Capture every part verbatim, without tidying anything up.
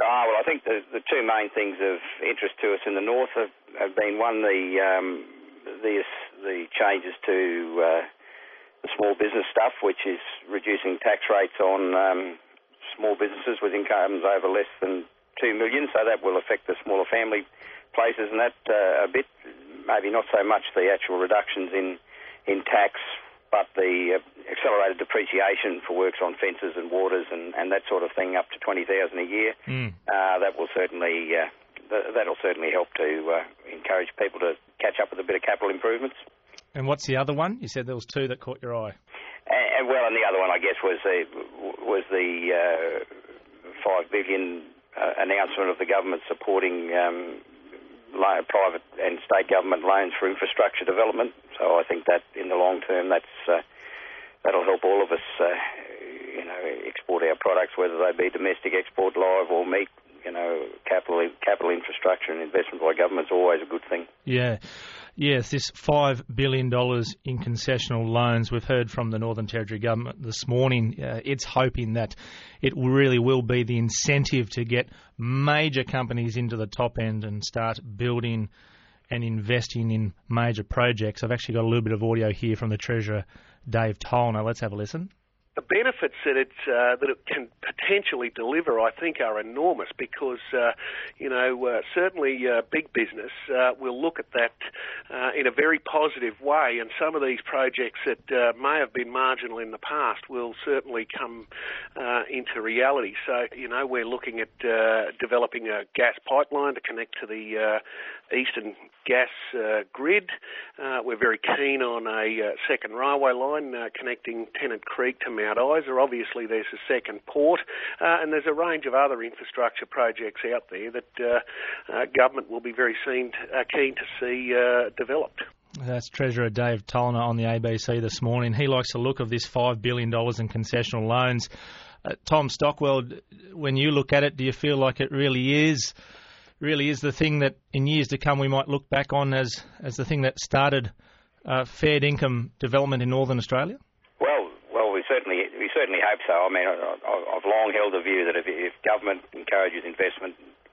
Ah, well, I think the, the two main things of interest to us in the north have, have been, one, the um, the, the changes to uh, the small business stuff, which is reducing tax rates on um, small businesses with incomes over less than two million dollars, so that will affect the smaller family places, and that uh, a bit, maybe not so much the actual reductions in, in tax, but the uh, accelerated depreciation for works on fences and waters and, and that sort of thing up to twenty thousand dollars a year. Mm. Uh, that will certainly uh, th- that'll certainly help to uh, encourage people to catch up with a bit of capital improvements. And what's the other one? You said there was two that caught your eye. And, well, and the other one, I guess, was the was the uh, five billion dollars uh, announcement of the government supporting Um, Loan, private and state government loans for infrastructure development. So I think that in the long term, that's uh, that'll help all of us, uh, you know, export our products, whether they be domestic export, live or meat. You know, capital capital infrastructure and investment by government's always a good thing. Yeah. Yes, this five billion dollars in concessional loans, we've heard from the Northern Territory Government this morning, uh, it's hoping that it really will be the incentive to get major companies into the top end and start building and investing in major projects. I've actually got a little bit of audio here from the Treasurer, Dave Tollner. Let's have a listen. The benefits that it uh, that it can potentially deliver, I think, are enormous because, uh, you know, uh, certainly uh, big business uh, will look at that uh, in a very positive way, and some of these projects that uh, may have been marginal in the past will certainly come uh, into reality. So, you know, we're looking at uh, developing a gas pipeline to connect to the uh, eastern gas uh, grid. Uh, we're very keen on a uh, second railway line uh, connecting Tennant Creek to Mount Isa. Obviously, there's a second port, uh, and there's a range of other infrastructure projects out there that uh, uh, government will be very keen to, uh, keen to see uh, developed. That's Treasurer Dave Tollner on the A B C this morning. He likes the look of this five billion dollars in concessional loans. Uh, Tom Stockwell, when you look at it, do you feel like it really is really is the thing that in years to come we might look back on as, as the thing that started uh, fair income development in Northern Australia? Well, well, we certainly we certainly hope so. I mean, I, I've long held the view that if, if government encourages investment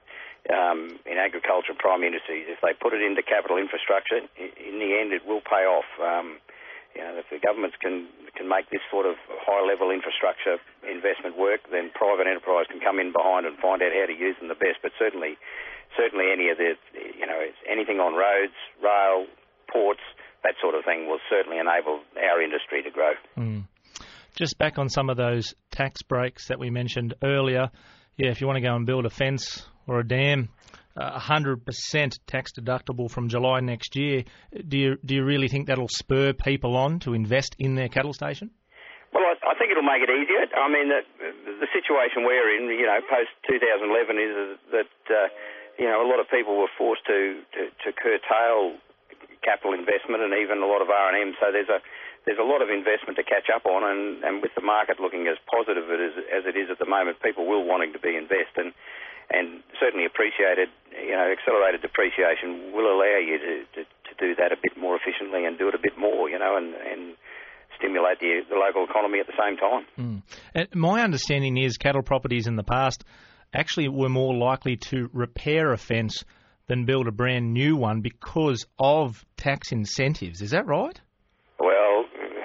um, in agriculture and primary industries, if they put it into capital infrastructure, in the end it will pay off. Um, you know, if the governments can can make this sort of high-level infrastructure investment work, then private enterprise can come in behind and find out how to use them the best. But certainly, certainly any of the, you know, anything on roads, rail, ports, that sort of thing will certainly enable our industry to grow. Mm. Just back on some of those tax breaks that we mentioned earlier, yeah, if you want to go and build a fence or a dam, uh, one hundred percent tax deductible from July next year. Do you do you really think that'll spur people on to invest in their cattle station? Well, I, I think it'll make it easier. I mean, the, the situation we're in, you know, post two thousand eleven is that, uh, you know, a lot of people were forced to, to, to curtail capital investment and even a lot of R and M. So there's a there's a lot of investment to catch up on, and, and with the market looking as positive as, as it is at the moment, people will wanting to be invest and and certainly appreciated, you know, accelerated depreciation will allow you to, to, to do that a bit more efficiently and do it a bit more, you know, and, and stimulate the, the local economy at the same time. Mm. And my understanding is cattle properties in the past actually were more likely to repair a fence than build a brand new one because of tax incentives. Is that right? Well,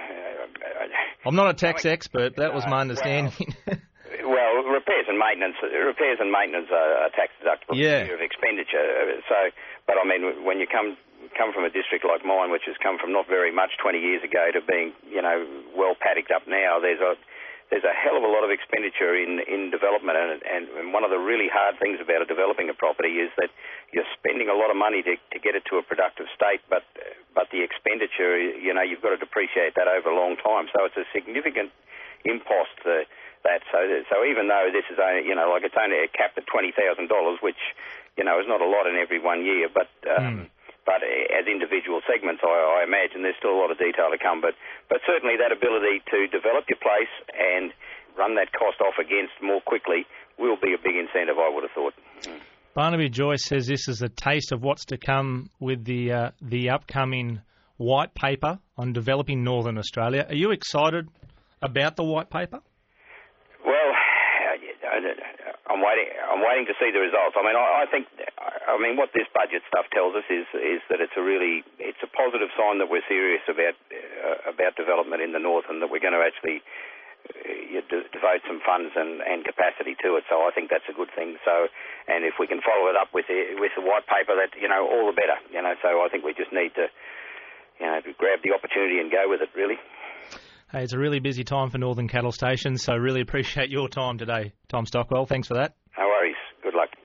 I'm not a tax expert, but that was my understanding. Well, well, repairs and maintenance, repairs and maintenance are tax deductible yeah. of expenditure. So, but I mean, when you come come from a district like mine, which has come from not very much twenty years ago to being, you know, well paddocked up now, there's a there's a hell of a lot of expenditure in, in development, and, and, and one of the really hard things about developing a property is that you're spending a lot of money to, to get it to a productive state, but but the expenditure, you know, you've got to depreciate that over a long time. So it's a significant impost to that. So so even though this is only, you know, like it's only capped at twenty thousand dollars, which, you know, is not a lot in every one year, but um, mm. But as individual segments, I, I imagine there's still a lot of detail to come. But, but certainly that ability to develop your place and run that cost off against more quickly will be a big incentive, I would have thought. Mm. Barnaby Joyce says this is a taste of what's to come with the uh, the upcoming white paper on developing Northern Australia. Are you excited about the white paper? Well, I'm waiting. I'm waiting to see the results. I mean, I, I think. I mean, what this budget stuff tells us is is that it's a really it's a positive sign that we're serious about uh, about development in the north, and that we're going to actually uh, de- devote some funds and, and capacity to it. So I think that's a good thing. So, and if we can follow it up with the, with the white paper, that you know, all the better. You know, so I think we just need to you know grab the opportunity and go with it. Really. Hey, it's a really busy time for Northern Cattle Stations, so really appreciate your time today, Tom Stockwell. Thanks for that.